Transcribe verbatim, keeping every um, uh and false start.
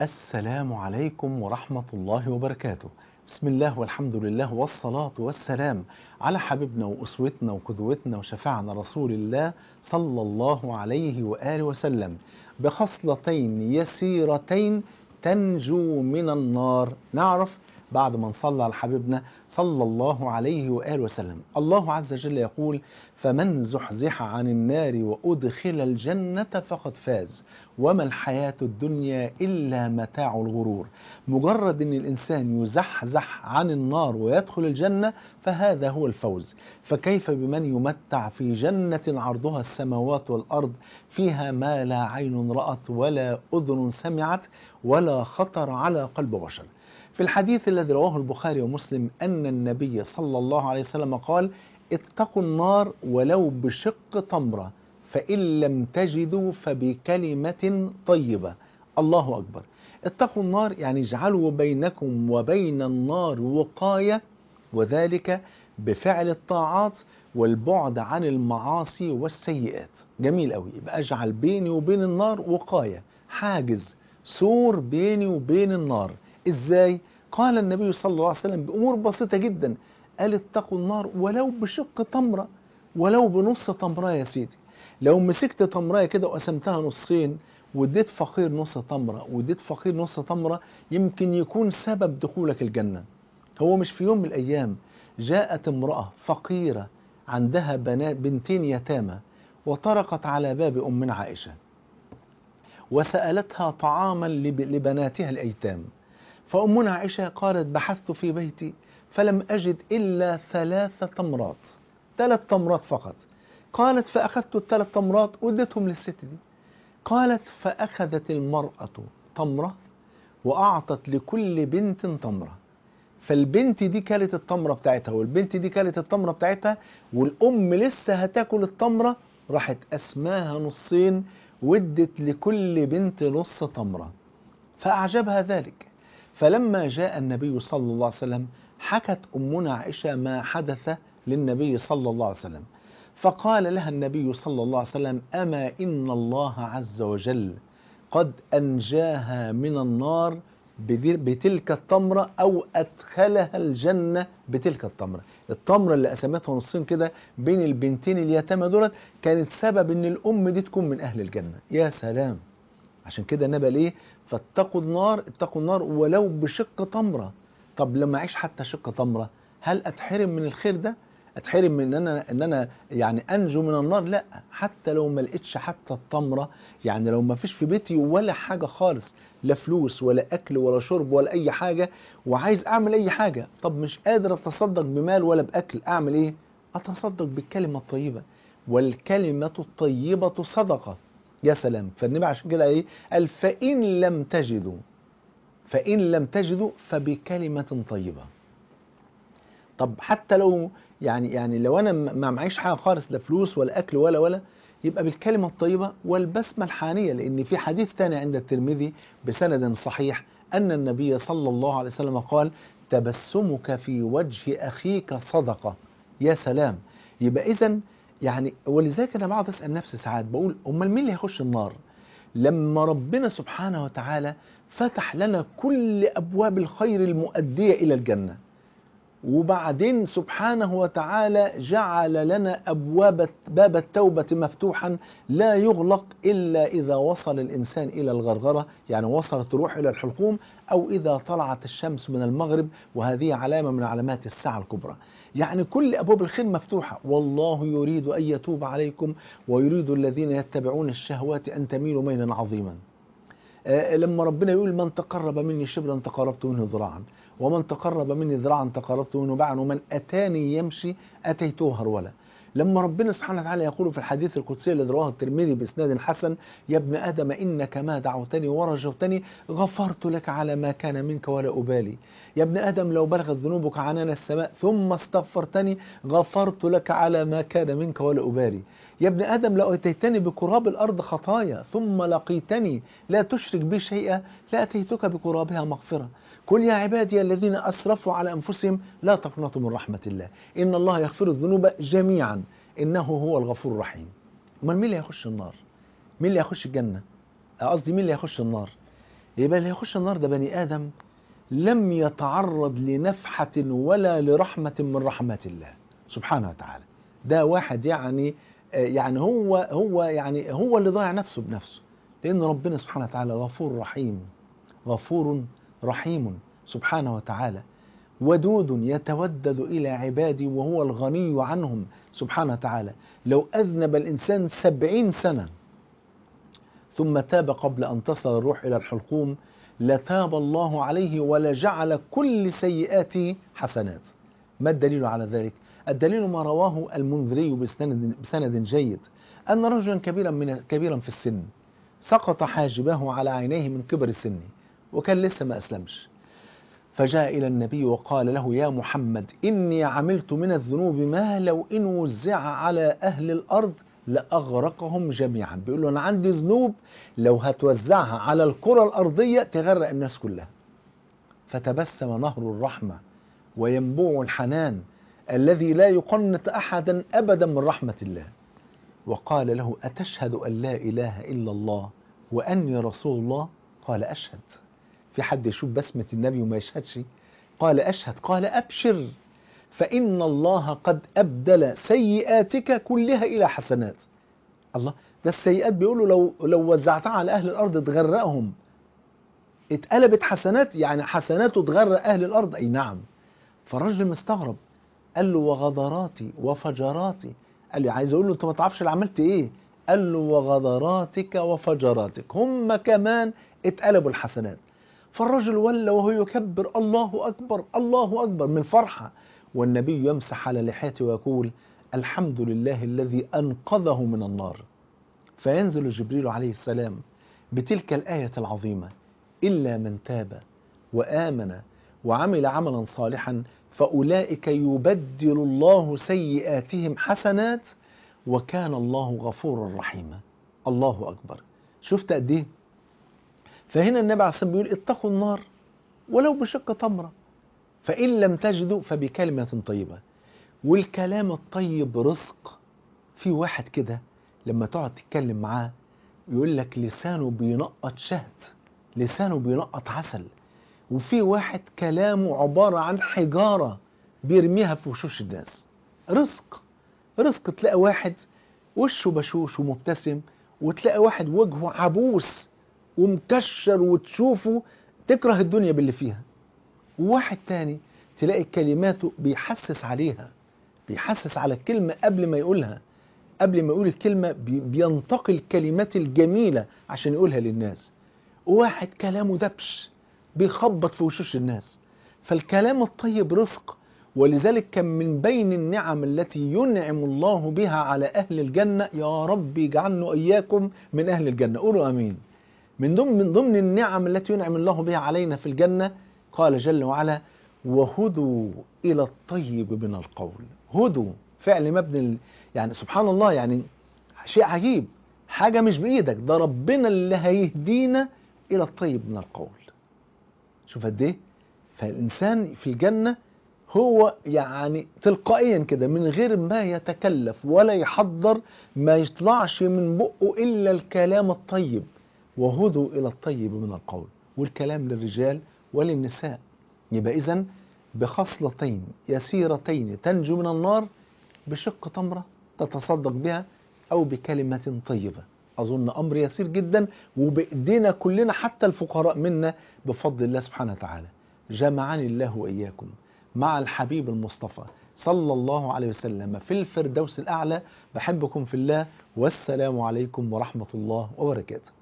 السلام عليكم ورحمة الله وبركاته. بسم الله والحمد لله والصلاة والسلام على حبيبنا وأسوتنا وقدوتنا وشفيعنا رسول الله صلى الله عليه وآله وسلم، بخصلتين يسيرتين تنجو من النار. نعرف بعد ما نصلى على حبيبنا صلى الله عليه وآله وسلم، الله عز وجل يقول: فمن زحزح عن النار وأدخل الجنة فقد فاز وما الحياة الدنيا إلا متاع الغرور. مجرد أن الإنسان يزحزح عن النار ويدخل الجنة فهذا هو الفوز. فكيف بمن يمتع في جنة عرضها السماوات والأرض، فيها ما لا عين رأت ولا أذن سمعت ولا خطر على قلب بشر. في الحديث الذي رواه البخاري ومسلم أن النبي صلى الله عليه وسلم قال: اتقوا النار ولو بشق تمرة، فإن لم تجدوا فبكلمة طيبة. الله أكبر. اتقوا النار يعني اجعلوا بينكم وبين النار وقاية، وذلك بفعل الطاعات والبعد عن المعاصي والسيئات. جميل قوي. يبقى اجعل بيني وبين النار وقاية، حاجز، سور بيني وبين النار. ازاي؟ قال النبي صلى الله عليه وسلم بأمور بسيطة جدا، قال: اتقوا النار ولو بشق تمرة، ولو بنص تمرة يا سيدي. لو مسكت تمرة كده وقسمتها نصين واديت فقير نص تمرة واديت فقير نص تمرة، يمكن يكون سبب دخولك الجنة. هو مش في يوم من الأيام جاءت امرأة فقيرة عندها بنات بنتين يتامى، وطرقت على باب أمنا عائشة وسألتها طعاما لبناتها الأيتام. فأمنا عائشة قالت: بحثت في بيتي فلم أجد إلا ثلاث تمرات، ثلاث تمرات فقط. قالت: فأخذت الثلاث تمرات واديتهم للست دي. قالت: فأخذت المرأة تمرة وأعطت لكل بنت تمرة. فالبنت دي كلت التمرة بتاعتها والبنت دي كلت التمرة بتاعتها، والأم لسه هتاكل التمرة، راحت أسماها نصين وادت لكل بنت نص تمرة. فأعجبها ذلك. فلما جاء النبي صلى الله عليه وسلم حكت أمنا عائشة ما حدث للنبي صلى الله عليه وسلم. فقال لها النبي صلى الله عليه وسلم: أما إن الله عز وجل قد أنجاها من النار بتلك التمرة، أو أدخلها الجنة بتلك التمرة. التمرة اللي قسمتها نصين كده بين البنتين اليتامى دولت كانت سبب إن الأم دي تكون من أهل الجنة. يا سلام. عشان كده النبي قال ايه؟ فاتقوا النار، اتقوا النار ولو بشق تمرة. طب لما اعيش حتى شق تمرة، هل اتحرم من الخير ده؟ اتحرم من ان انا ان انا يعني انجو من النار؟ لا. حتى لو ما لقيتش حتى التمرة، يعني لو ما فيش في بيتي ولا حاجة خالص، لا فلوس ولا اكل ولا شرب ولا اي حاجة، وعايز اعمل اي حاجة، طب مش قادر اتصدق بمال ولا باكل، اعمل ايه؟ اتصدق بالكلمة الطيبة، والكلمة الطيبة صدقة. يا سلام. فالنبي عشان كده ايه؟ قال: فإن لم تجدوا فإن لم تجدوا فبكلمة طيبة. طب حتى لو يعني يعني لو انا ما معيش حاجه خالص، لا فلوس ولا اكل ولا ولا يبقى بالكلمه الطيبه والبسمه الحانيه. لان في حديث ثاني عند الترمذي بسند صحيح ان النبي صلى الله عليه وسلم قال: تبسمك في وجه اخيك صدقه. يا سلام. يبقى اذا يعني، ولذلك انا بقعد اسال نفسي ساعات بقول: امال مين اللي هيخش النار؟ لما ربنا سبحانه وتعالى فتح لنا كل ابواب الخير المؤديه الى الجنه، وبعدين سبحانه وتعالى جعل لنا أبواب باب التوبة مفتوحا لا يغلق إلا إذا وصل الإنسان إلى الغرغرة، يعني وصلت الروح إلى الحلقوم، أو إذا طلعت الشمس من المغرب، وهذه علامة من علامات الساعة الكبرى. يعني كل أبواب الخير مفتوحة، والله يريد أن يتوب عليكم ويريد الذين يتبعون الشهوات أن تميلوا ميلا عظيما. آه لما ربنا يقول: من تقرب مني شبرا تقربت منه ذراعا، ومن تقرب مني ذراعا تقربت منه باعا، ومن أتاني يمشي أتيته هرولا. لما ربنا سبحانه وتعالى يقول في الحديث القدسي الذي رواه الترمذي بإسناد حسن: يا ابن آدم إنك ما دعوتني ورجوتني غفرت لك على ما كان منك ولا أبالي. يا ابن آدم لو بلغت ذنوبك عنان السماء ثم استغفرتني غفرت لك على ما كان منك ولا أبالي. يا ابن آدم لو أتيتني بقراب الأرض خطايا ثم لقيتني لا تشرك بي شيئا لأتيتك بقرابها مغفرة. قل يا عبادي الذين أسرفوا على أنفسهم لا تقنطوا من رحمة الله إن الله يغفر الذنوب جميعا إنه هو الغفور الرحيم. أمال مين اللي هيخش النار؟ مين اللي هيخش الجنة؟ قصدي مين اللي هيخش النار؟ يبقى اللي هيخش النار ده بني آدم لم يتعرض لنفحة ولا لرحمة من رحمات الله سبحانه وتعالى. ده واحد يعني يعني هو هو يعني هو اللي ضايع نفسه بنفسه، لأن ربنا سبحانه وتعالى غفور رحيم، غفور رحيم سبحانه وتعالى، ودود يتودد إلى عبادي وهو الغني عنهم سبحانه وتعالى. لو أذنب الإنسان سبعين سنة ثم تاب قبل أن تصل الروح إلى الحلقوم لتاب الله عليه ولجعل كل سيئاته حسنات. ما الدليل على ذلك؟ الدليل ما رواه المنذري بسند, بسند جيد أن رجلا كبيرا, من كبيرا في السن سقط حاجبه على عينيه من كبر سنه وكان لسه ما أسلمش، فجاء إلى النبي وقال له: يا محمد إني عملت من الذنوب ما لو إن وزع على أهل الأرض لأغرقهم جميعا. بيقول له أنا عندي ذنوب لو هتوزعها على الكرة الأرضية تغرق الناس كلها. فتبسم نهر الرحمة وينبوع الحنان الذي لا يقنط أحدا أبدا من رحمة الله، وقال له: أتشهد أن لا إله إلا الله وأني رسول الله؟ قال: أشهد. في حد يشوف بسمة النبي وما يشهدش؟ قال: أشهد. قال: أبشر فإن الله قد أبدل سيئاتك كلها إلى حسنات. الله، ده السيئات بيقولوا لو لو وزعتها على أهل الأرض تغرقهم، اتقلبت حسنات، يعني حسناته تغرق أهل الأرض. أي نعم. فالرجل مستغرب، قال له: وغدراتي وفجراتي. قال له: عايز أقول له أنت ما تعرفش اللي عملت إيه؟ قال له: وغدراتك وفجراتك هم كمان اتقلبوا الحسنات. فالرجل ولى وهو يكبر: الله أكبر الله أكبر من الفرحة، والنبي يمسح على لحيته ويقول: الحمد لله الذي أنقذه من النار. فينزل جبريل عليه السلام بتلك الآية العظيمة: إلا من تاب وآمن وعمل عملا صالحا فأولئك يبدل الله سيئاتهم حسنات وكان الله غفورا رحيما. الله أكبر. شفت قد إيه؟ فهنا النبي عليه الصلاة والسلام بيقول: اتقوا النار ولو بشق تمرة، فإن لم تجدوا فبكلمة طيبة. والكلام الطيب رزق. في واحد كده لما تقعد تتكلم معاه يقول لك لسانه بينقط شهد، لسانه بينقط عسل. وفي واحد كلامه عبارة عن حجارة بيرميها في وشوش الناس. رزق رزق. تلاقي واحد وشه بشوش ومبتسم، وتلاقي واحد وجهه عبوس ومكشر وتشوفه تكره الدنيا باللي فيها. وواحد تاني تلاقي كلماته بيحسس عليها، بيحسس على الكلمة قبل ما يقولها، قبل ما يقول الكلمة بينتقي الكلمات الجميلة عشان يقولها للناس. وواحد كلامه دبش بيخبط في وشوش الناس. فالكلام الطيب رزق. ولذلك كان من بين النعم التي ينعم الله بها على أهل الجنة، يا رب اجعلنا إياكم من أهل الجنة، قولوا أمين. من ضمن من ضمن النعم التي ينعم الله بها علينا في الجنة قال جل وعلا: وهدوا إلى الطيب من القول. هدوا فعل مبني، يعني سبحان الله، يعني شيء عجيب، حاجة مش بإيدك، ده ربنا اللي هيهدينا إلى الطيب من القول. شوف قد إيه؟ فالإنسان في الجنة هو يعني تلقائيا كده من غير ما يتكلف ولا يحضر، ما يطلعش من بقه إلا الكلام الطيب. وهدوا إلى الطيب من القول. والكلام للرجال وللنساء. يبقى إذن بخصلتين يسيرتين تنجو من النار: بشق تمرة تتصدق بها أو بكلمة طيبة. أظن أمر يسير جدا وبإيدينا كلنا، حتى الفقراء منا بفضل الله سبحانه وتعالى. جمعني الله وإياكم مع الحبيب المصطفى صلى الله عليه وسلم في الفردوس الأعلى. بحبكم في الله، والسلام عليكم ورحمة الله وبركاته.